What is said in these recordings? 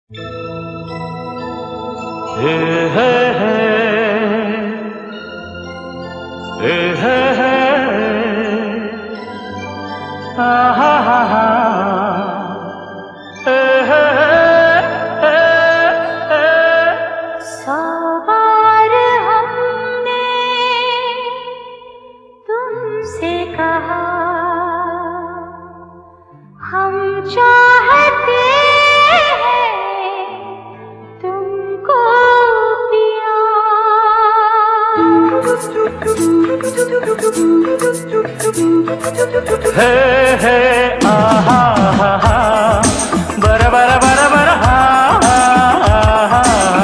हे हे हे हे हे हे हा हा हा हे हे हे हे। सौ बार हमने तुमसे कहा हम चाहते हे हे आहा हा हा बर बर बर बर हा हा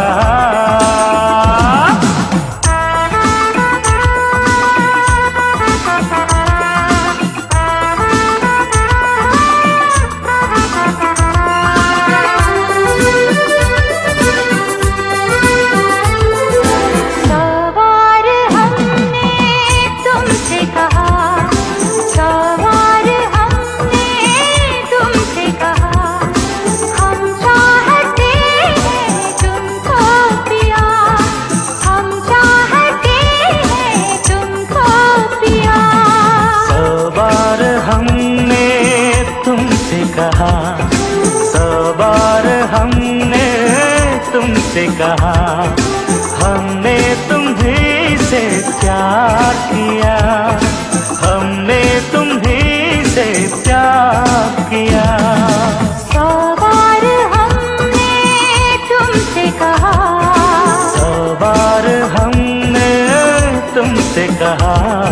कहा, सौ बार हमने तुमसे कहा, हमने तुम्हीं से प्यार किया, हमने तुम्हीं से प्यार किया। सौ बार हमने तुमसे कहा, सौ बार हमने तुमसे कहा,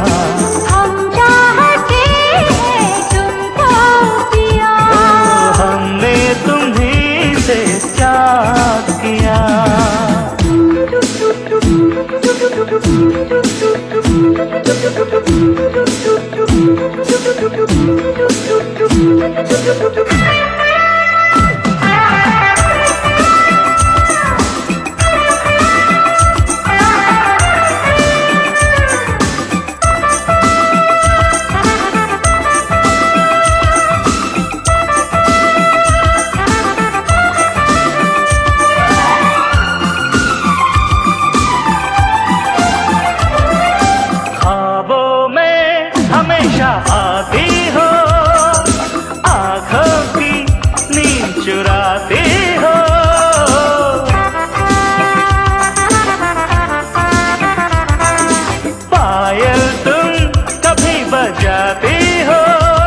आती हो आँखों की नींद चुराती हो, पायल तुम कभी बजाती हो,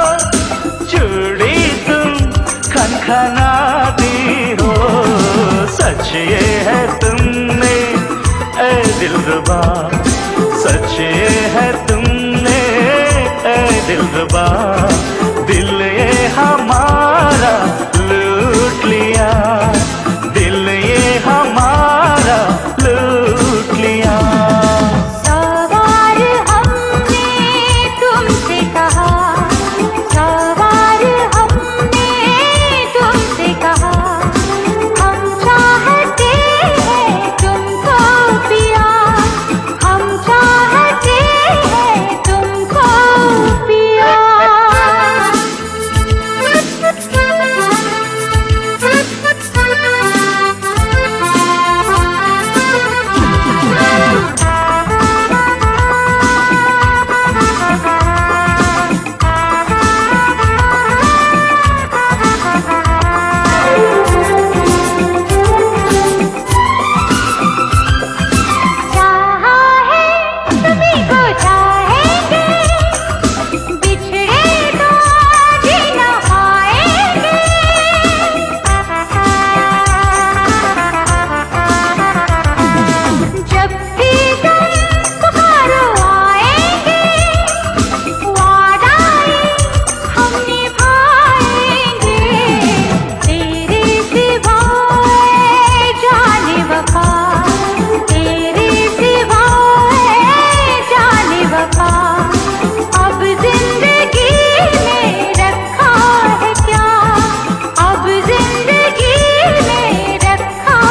चूड़ी तुम खनखनाती हो। सच ये है तुमने ऐ दिलरुबा, सच ये है तुमने दिलरुबा, दिल ये हमारा लूट लिया, दिल ये हमारा लूट लिया। सौ बार हमने तुमसे कहा, सौ बार हमने तुमसे कहा, हम चाहते हैं तुमको पिया, हम चाहते हैं तुमको पिया।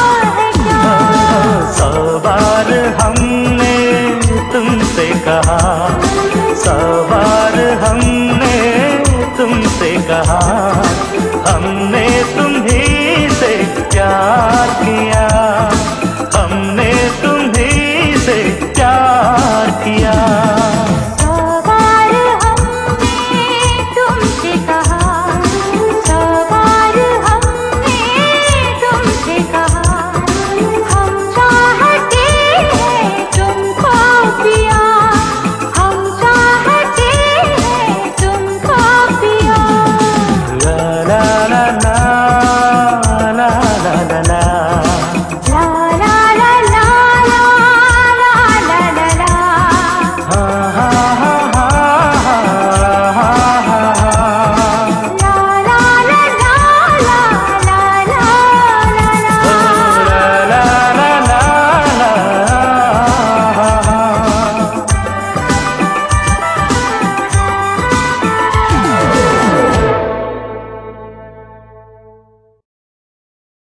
कहा